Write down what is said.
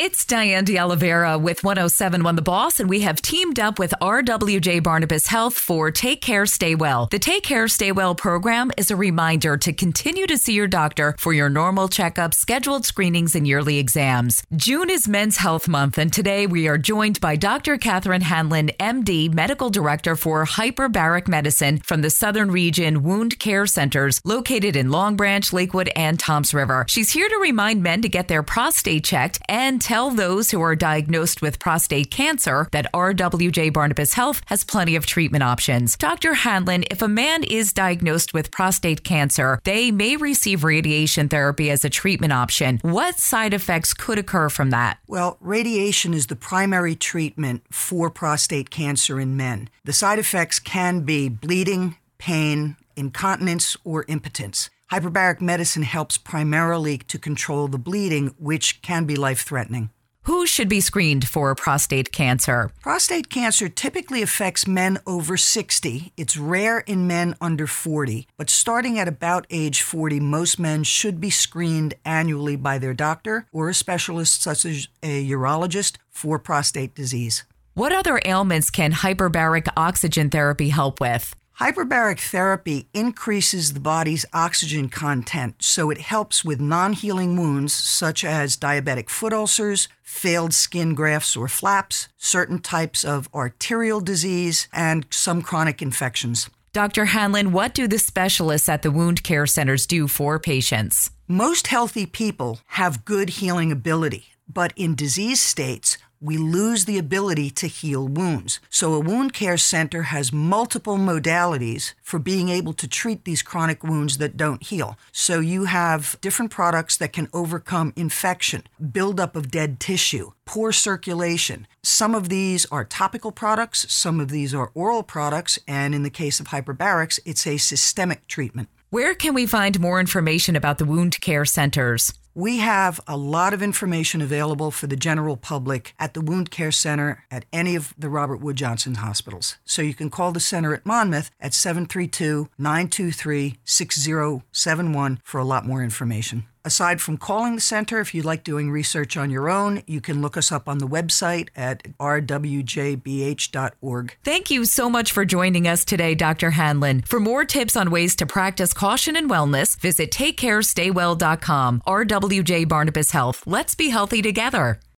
It's Diane de Oliveira with 107.1 The Boss, and we have teamed up with RWJ Barnabas Health for Take Care, Stay Well. The Take Care, Stay Well program is a reminder to continue to see your doctor for your normal checkups, scheduled screenings, and yearly exams. June is Men's Health Month, and today we are joined by Dr. Catherine Hanlon, MD, Medical Director for Hyperbaric Medicine from the Southern Region Wound Care Centers located in Long Branch, Lakewood, and Toms River. She's here to remind men to get their prostate checked and tell those who are diagnosed with prostate cancer that RWJ Barnabas Health has plenty of treatment options. Dr. Hanlon, if a man is diagnosed with prostate cancer, they may receive radiation therapy as a treatment option. What side effects could occur from that? Well, radiation is the primary treatment for prostate cancer in men. The side effects can be bleeding, pain, incontinence, or impotence. Hyperbaric medicine helps primarily to control the bleeding, which can be life-threatening. Who should be screened for prostate cancer? Prostate cancer typically affects men over 60. It's rare in men under 40. But starting at about age 40, most men should be screened annually by their doctor or a specialist such as a urologist for prostate disease. What other ailments can hyperbaric oxygen therapy help with? Hyperbaric therapy increases the body's oxygen content, so it helps with non-healing wounds such as diabetic foot ulcers, failed skin grafts or flaps, certain types of arterial disease, and some chronic infections. Dr. Hanlon, what do the specialists at the wound care centers do for patients? Most healthy people have good healing ability, but in disease states, we lose the ability to heal wounds. So a wound care center has multiple modalities for being able to treat these chronic wounds that don't heal. So you have different products that can overcome infection, buildup of dead tissue, poor circulation. Some of these are topical products, some of these are oral products, and in the case of hyperbarics, it's a systemic treatment. Where can we find more information about the wound care centers? We have a lot of information available for the general public at the Wound Care Center at any of the Robert Wood Johnson hospitals. So you can call the center at Monmouth at 732-923-6071 for a lot more information. Aside from calling the center, if you like doing research on your own, you can look us up on the website at rwjbh.org. Thank you so much for joining us today, Dr. Hanlon. For more tips on ways to practice caution and wellness, visit TakeCareStayWell.com. RWJ Barnabas Health. Let's be healthy together.